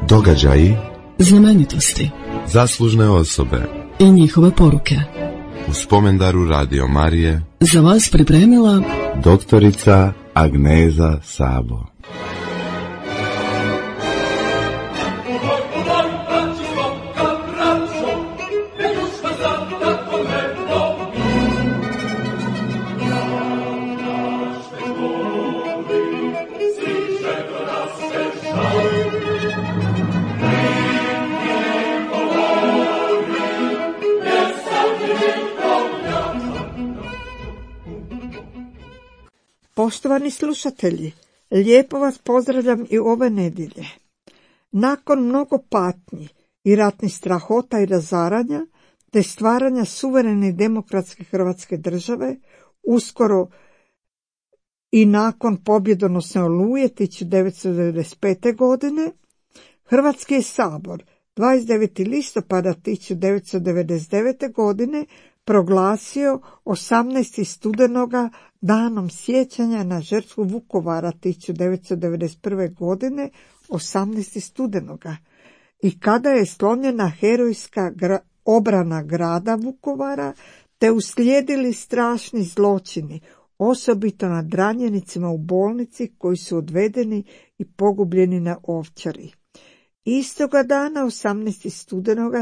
Događaji, znamenitosti, zaslužne osobe i njihove poruke. U spomendaru Radio Marije Za vas pripremila doktorica Agneza Sabo. Poštovani slušatelji, lijepo vas pozdravljam i ove nedjelje. Nakon mnogo patnji i ratnih strahota i razaranja, te stvaranja suverene i demokratske Hrvatske države, uskoro i nakon pobjedonosne Oluje 1995. godine, Hrvatski je sabor 29. listopada 1999. godine proglasio 18. studenoga danom sjećanja na žrtvu Vukovara 1991. godine, 18. studenoga, i kada je slomljena herojska obrana grada Vukovara, te uslijedili strašni zločini, osobito nad ranjenicima u bolnici koji su odvedeni i pogubljeni na Ovčari. Istoga dana, 18. studenoga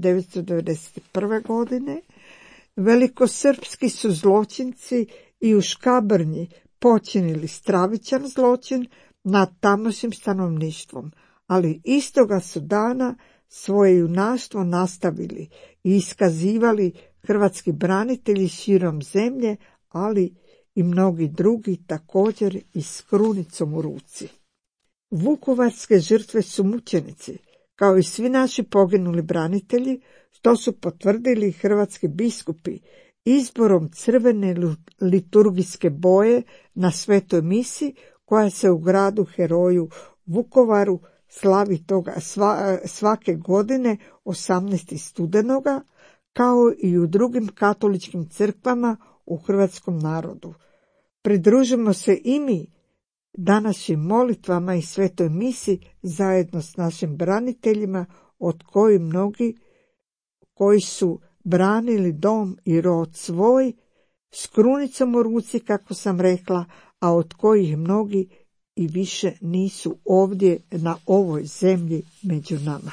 1991. godine, velikosrpski su zločinci i u Škabrnji počinili stravičan zločin nad tamošnjim stanovništvom, ali istoga su dana svoje junaštvo nastavili i iskazivali hrvatski branitelji širom zemlje, ali i mnogi drugi također i s krunicom u ruci. Vukovarske žrtve su mučenici, kao i svi naši poginuli branitelji, što su potvrdili hrvatski biskupi izborom crvene liturgijske boje na svetoj misi koja se u gradu heroju Vukovaru slavi toga svake godine 18. studenoga, kao i u drugim katoličkim crkvama u hrvatskom narodu. Pridružimo se i mi današnjim molitvama i svetoj misi zajedno s našim braniteljima, od kojih mnogi koji su branili dom i rod svoj s krunicom u ruci, kako sam rekla, a od kojih mnogi i više nisu ovdje na ovoj zemlji među nama.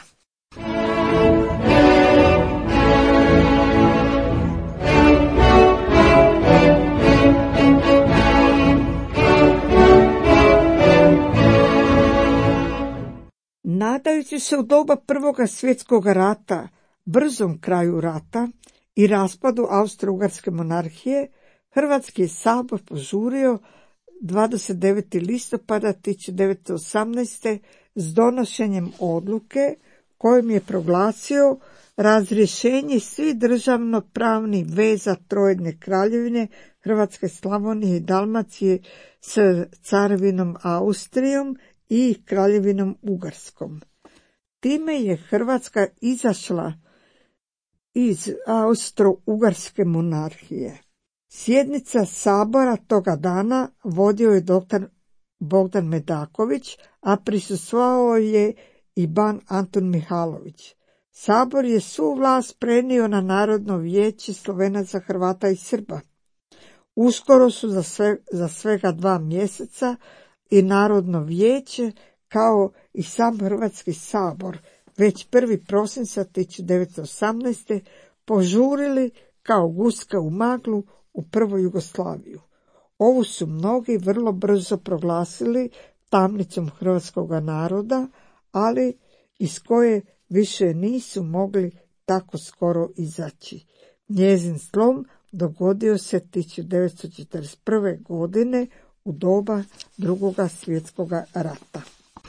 Nadajući se u doba Prvoga svjetskog rata brzom kraju rata i raspadu Austro-Ugarske monarhije, Hrvatski sabor požurio 29. listopada 1918. s donošenjem odluke kojom je proglasio razrješenje svih državnopravnih veza Trojedne kraljevine Hrvatske, Slavonije i Dalmacije s Carevinom Austrijom i Kraljevinom Ugarskom. Time je Hrvatska izašla iz Austro-Ugarske monarhije. Sjednica sabora toga dana vodio je dr. Bogdan Medaković, a prisustvovao je i ban Antun Mihalović. Sabor je svu vlast prenio na Narodno vijeće Slovenaca, Hrvata i Srba. Uskoro su za svega 2 mjeseca i Narodno vijeće, kao i sam Hrvatski sabor, već 1. prosinca 1918. požurili kao guska u maglu u prvu Jugoslaviju. Ovu su mnogi vrlo brzo proglasili tamnicom hrvatskoga naroda, ali iz koje više nisu mogli tako skoro izaći. Njezin slom dogodio se 1941. godine u doba Drugoga svjetskog rata.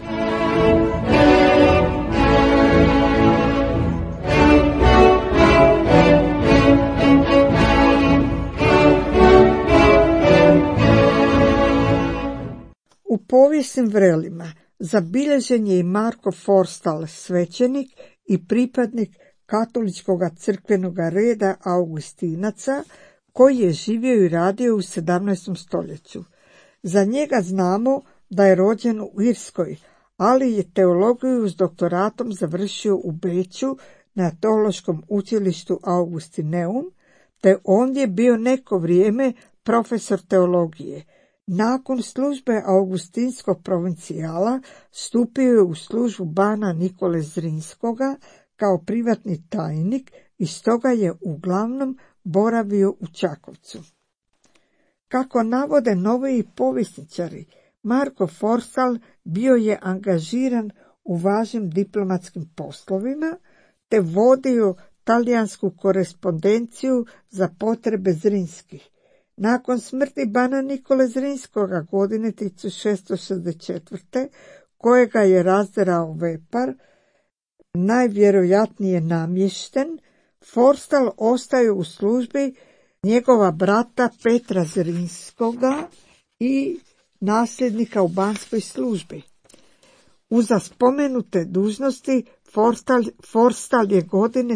U povijesnim vrelima zabilježen je i Marko Forstal, svećenik i pripadnik katoličkog crkvenog reda Augustinaca, koji je živio i radio u 17. stoljeću. Za njega znamo da je rođen u Irskoj, ali je teologiju s doktoratom završio u Beču na teološkom učilištu Augustineum, te ondje bio neko vrijeme profesor teologije. Nakon službe augustinskog provincijala stupio je u službu bana Nikole Zrinskoga kao privatni tajnik i stoga je uglavnom boravio u Čakovcu. Kako navode noviji povjesničari, Marko Forstal bio je angažiran u važnim diplomatskim poslovima te vodio talijansku korespondenciju za potrebe Zrinskih. Nakon smrti bana Nikole Zrinskoga godine 1664. kojega je razderao vepar, najvjerojatnije namješten, Forstal ostaje u službi njegova brata Petra Zrinskoga i nasljednika u banskoj službi. Uza spomenute dužnosti Forstal je godine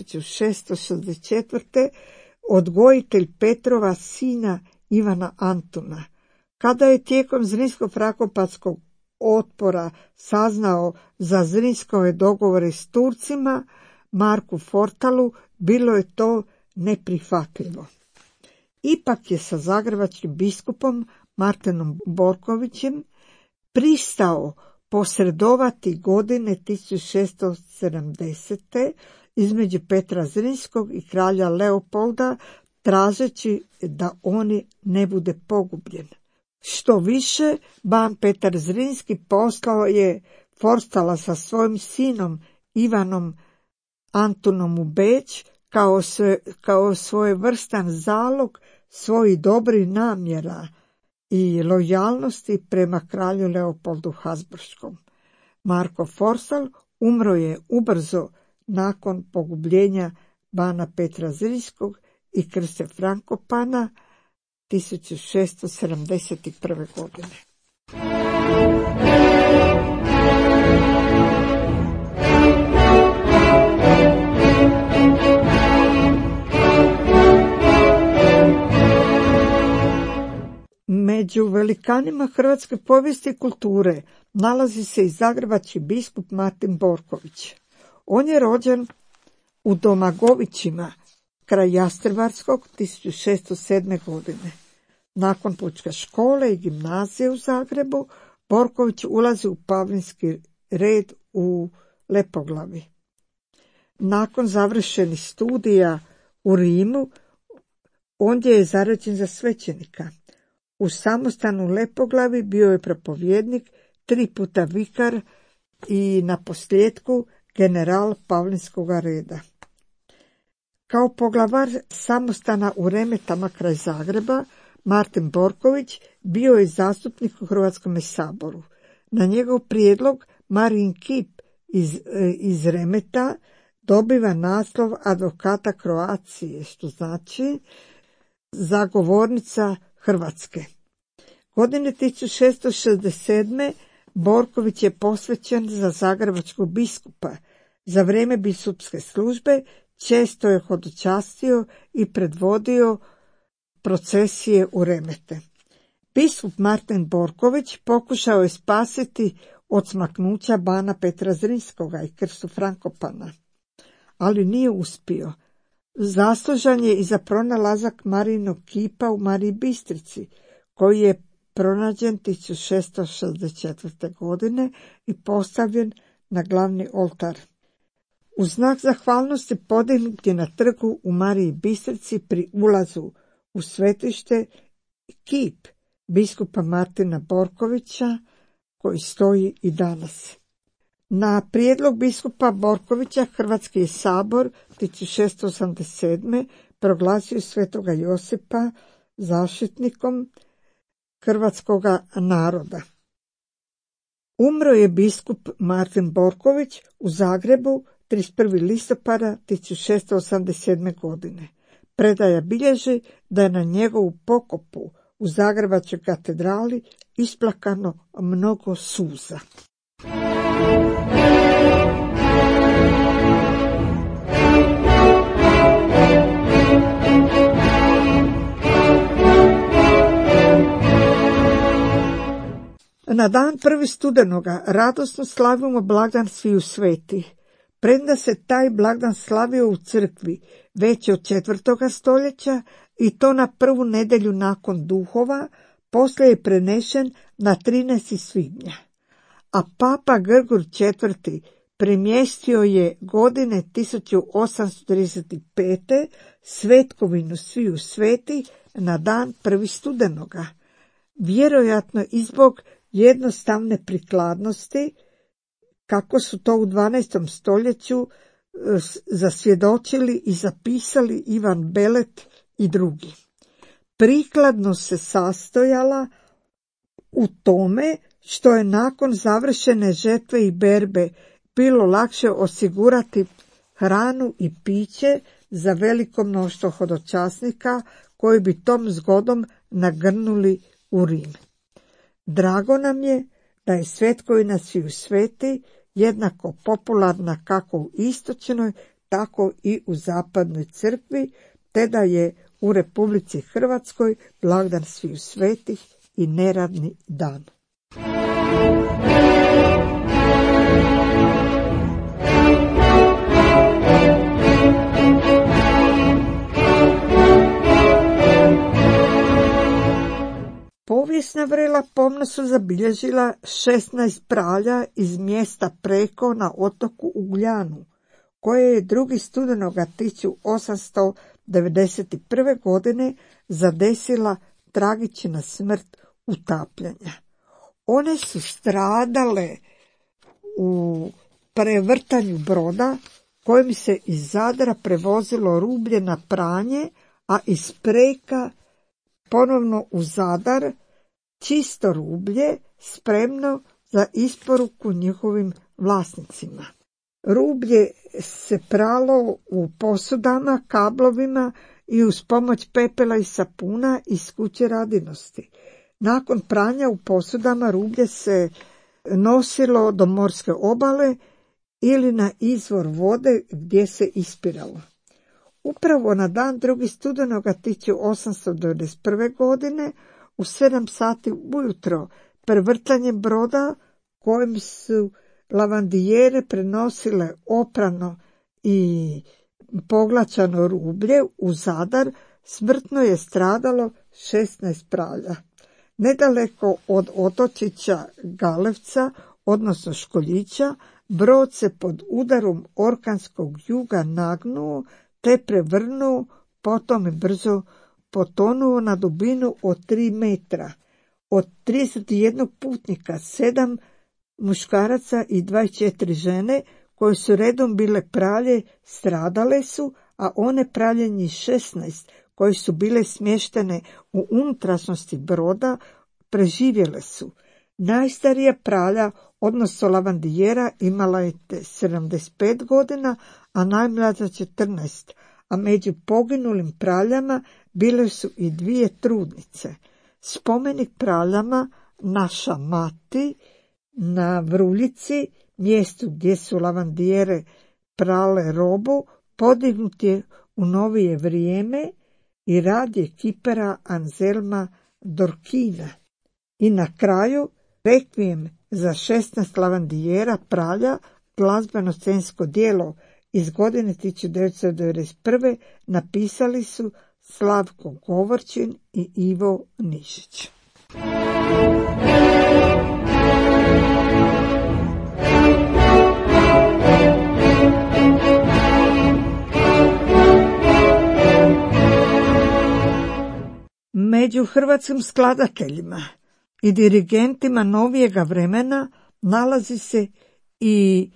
1664. odgojitelj Petrova sina Ivana Antuna. Kada je tijekom Zrinsko-Frankopatskog otpora saznao za Zrinskove dogovore s Turcima, Marku Forstalu bilo je to neprihvatljivo. Ipak je sa zagrebačkim biskupom Martinom Borkovićem pristao posredovati godine 1670. između Petra Zrinskog i kralja Leopolda, tražeći da oni ne bude pogubljen. Što više, ban Petar Zrinski poslao je Forstala sa svojim sinom Ivanom Antunom u Beč kao svojevrstan zalog svojih dobrih namjera i lojalnosti prema kralju Leopoldu Habsburškom. Marko Forstal umro je ubrzo nakon pogubljenja bana Petra Zrinskog i Krste Frankopana 1671. godine. Među velikanima hrvatske povijesti i kulture nalazi se i zagrebački biskup Martin Borković. On je rođen u Domagovićima, kraj Jastrebarskog, 1607. godine. Nakon pučke škole i gimnazije u Zagrebu, Borković ulazi u Pavlinski red u Lepoglavi. Nakon završenih studija u Rimu, ondje je zaređen za svećenika. U samostanu u Lepoglavi bio je propovjednik, 3 puta vikar i naposljetku general Pavlinskoga reda. Kao poglavar samostana u Remetama kraj Zagreba, Martin Borković bio je zastupnik u Hrvatskom saboru. Na njegov prijedlog Marin Kip iz Remeta dobiva naslov advokata Kroacije, što znači zagovornica Hrvatske. Godine 1667. Borković je posvećen za zagrebačkog biskupa. Za vrijeme biskupske službe često je hodočastio i predvodio procesije u Remete. Biskup Martin Borković pokušao je spasiti od smaknuća bana Petra Zrinskoga i Krstu Frankopana, ali nije uspio. Zaslužan je i za pronalazak Marinog kipa u Mariji Bistrici, koji je pronađen 1664. godine i postavljen na glavni oltar. U znak zahvalnosti podignut je na trgu u Mariji Bistrici pri ulazu u svetište kip biskupa Martina Borkovića, koji stoji i danas. Na prijedlog biskupa Borkovića Hrvatski je sabor 1687. proglasio svetoga Josipa zaštitnikom hrvatskoga naroda. Umro je biskup Martin Borković u Zagrebu 31. listopada 1687. godine. Predaja bilježi da je na njegovu pokopu u Zagrebačkoj katedrali isplakano mnogo suza. Na dan 1. studenoga radosno slavimo blagdan sviju svetih. Premda se taj blagdan slavio u crkvi već od 4. stoljeća i to na prvu nedjelju nakon duhova, poslije je prenešen na 13. svibnja. A papa Grgur IV. Premjestio je godine 1835. svetkovinu sviju svetih na dan 1. studenoga. Vjerojatno i zbog jednostavne prikladnosti, kako su to u 12. stoljeću zasvjedočili i zapisali Ivan Belet i drugi. Prikladnost se sastojala u tome što je nakon završene žetve i berbe bilo lakše osigurati hranu i piće za veliko mnoštvo hodočasnika koji bi tom zgodom nagrnuli u Rim. Drago nam je da je svetkovina sviju sveti jednako popularna kako u istočnoj, tako i u zapadnoj crkvi, te da je u Republici Hrvatskoj blagdan sviju svetih i neradni dan. Povijesna vrela pomno su zabilježila 16 pralja iz mjesta Preko na otoku Ugljanu, koje je 2. studenoga 1891. godine zadesila tragična smrt utapljanja. One su stradale u prevrtanju broda kojim se iz Zadra prevozilo rublje na pranje, a iz Preka ponovno u Zadar čisto rublje spremno za isporuku njihovim vlasnicima. Rublje se pralo u posudama, kablovima i uz pomoć pepela i sapuna iz kuće radinosti. Nakon pranja u posudama rublje se nosilo do morske obale ili na izvor vode gdje se ispiralo. Upravo na dan 2. studenoga 1891. godine u 7 sati ujutro prevrtanje broda kojim su lavandijere prenosile oprano i poglačano rublje u Zadar smrtno je stradalo 16 pralja. Nedaleko od otočića Galevca, odnosno Školjića, brod se pod udarom orkanskog juga nagnuo te prevrnuo, potom je brzo potonuo na dubinu od 3 metra. Od 31 putnika, 7 muškaraca i 24 žene, koje su redom bile pralje, stradale su, a one pralje njih 16, koje su bile smještene u unutrašnjosti broda, preživjele su. Najstarija pralja, odnosno lavandijera, imala je 75 godina, a najmlađa 14, a među poginulim praljama bile su i 2 trudnice. Spomenik praljama Naša mati na Vruljici, mjestu gdje su lavandijere prale robu, podignut je u novije vrijeme i rad je kipara Anzelma Dorkina. I na kraju rekvijem za 16 lavandijera pralja, glazbeno-scensko djelo iz godine 1991. napisali su Slavko Govorčin i Ivo Nišić. Među hrvatskim skladateljima i dirigentima novijega vremena nalazi se i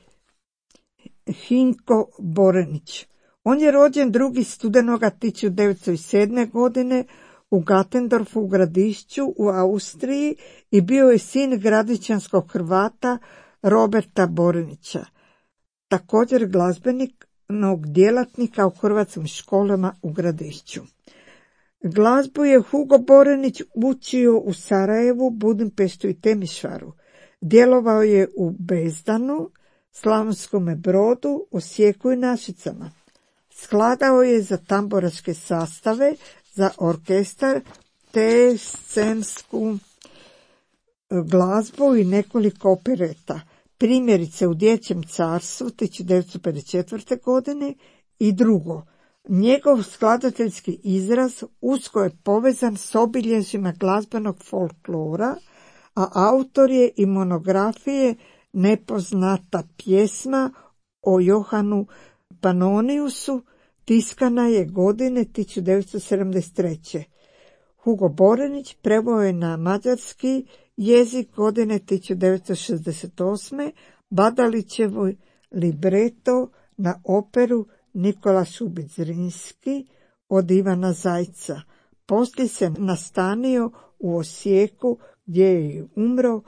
Hinko Borenić. On je rođen 2. studenoga 1907. godine u Gatendorfu u Gradišću u Austriji i bio je sin gradičanskog Hrvata Roberta Borenića, također glazbenog djelatnika u hrvatskim školama u Gradišću. Glazbu je Hugo Borenić učio u Sarajevu, Budimpeštu i Temišvaru. Djelovao je u Bezdanu, Slavonskome Brodu, Osijeku i Našicama. Skladao je za tamburaške sastave, za orkestar te scensku glazbu i nekoliko opereta. Primjerice u Dječjem carstvu 1954. godine i drugo. Njegov skladateljski izraz usko je povezan s obilježjima glazbenog folklora, a autor je i monografije Nepoznata pjesma o Johanu Pannoniusu, tiskana je godine 1973. Hugo Borenić preveo je na mađarski jezik godine 1968. Badalićevo libreto na operu Nikola Šubić Zrinski od Ivana Zajca. Poslije se nastanio u Osijeku gdje je i umro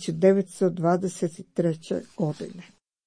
1923. godine.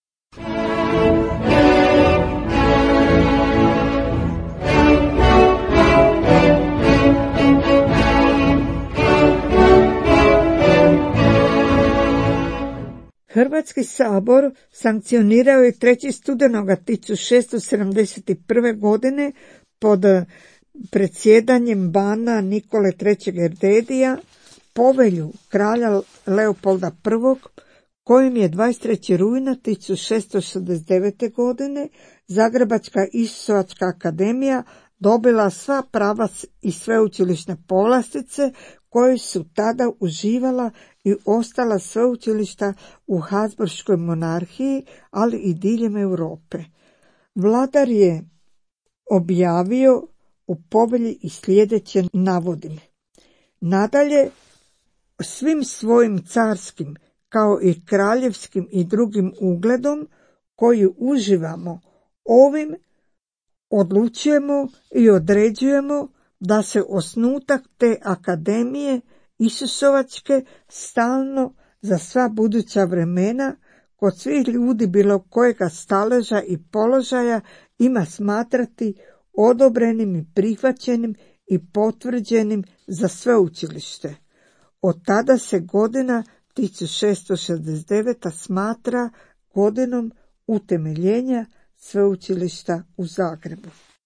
Hrvatski sabor sankcionirao je 3. studenoga 1671. godine pod predsjedanjem bana Nikole III. Erdedija povelju kralja Leopolda I, kojim je 23. rujna 1669. godine Zagrebačka Isusovačka akademija dobila sva prava i sveučilišne povlastice koje su tada uživala i ostala sveučilišta u Habsburškoj monarhiji, ali i diljem Europe. Vladar je objavio u povelji i sljedeće navodim. Nadalje, svim svojim carskim, kao i kraljevskim i drugim ugledom koji uživamo, ovim odlučujemo i određujemo da se osnutak te akademije Isusovačke stalno za sva buduća vremena kod svih ljudi bilo kojega staleža i položaja ima smatrati odobrenim i prihvaćenim i potvrđenim za sveučilište. Od tada se godina 1669. smatra godinom utemeljenja sveučilišta u Zagrebu.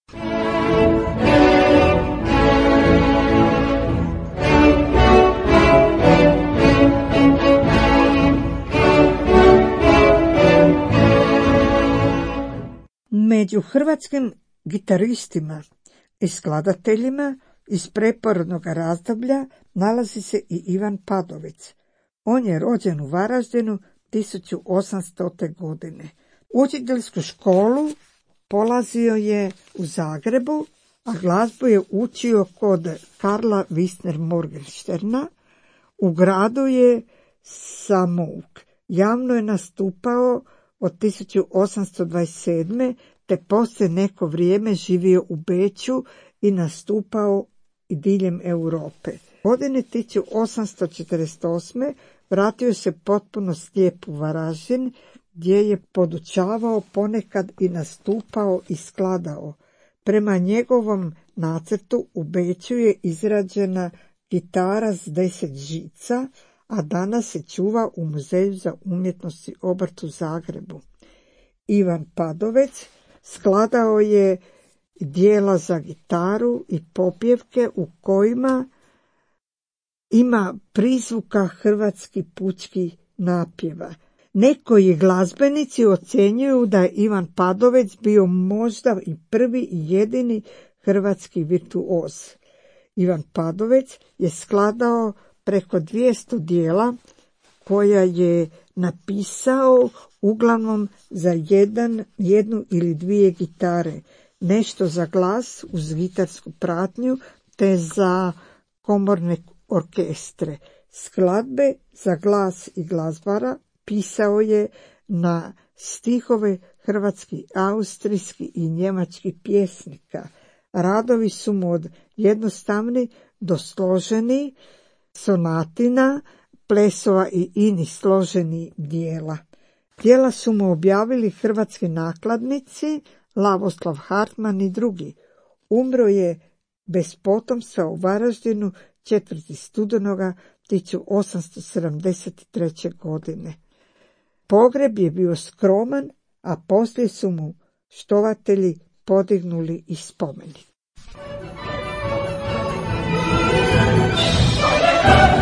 Među hrvatskim gitaristima i skladateljima iz prepornog razdoblja nalazi se i Ivan Padovec. On je rođen u Varaždinu 1800. godine. Učiteljsku školu polazio je u Zagrebu, a glazbu je učio kod Karla Wisner Morgensterna. U gradu je samouk. Javno je nastupao od 1827. te poslije neko vrijeme živio u Beču i nastupao i diljem Europe. Godine 1848. vratio se potpuno slijep u Varaždin, gdje je podučavao, ponekad i nastupao i skladao. Prema njegovom nacrtu u Beču je izrađena gitara s 10 žica, a danas se čuva u Muzeju za umjetnost i obrt u Zagrebu. Ivan Padovec skladao je dijela za gitaru i popjevke u kojima ima prizvuka hrvatski pučki napjeva. Nekoji glazbenici ocjenjuju da je Ivan Padovec bio možda i prvi i jedini hrvatski virtuoz. Ivan Padovec je skladao preko 200 dijela koja je napisao uglavnom za jednu ili dvije gitare, nešto za glas uz gitarsku pratnju te za komorne orkestre. Skladbe za glas i glazbara pisao je na stihove hrvatskih, austrijskih i njemačkih pjesnika. Radovi su mu od jednostavni do složeni, sonatina, plesova i inih složeni dijela. Dijela su mu objavili hrvatski nakladnici, Lavoslav Hartman i drugi. Umro je bez potomstva u Varaždinu 4. studenoga 1873. godine. Pogreb je bio skroman, a poslije su mu štovatelji podignuli i spomenik.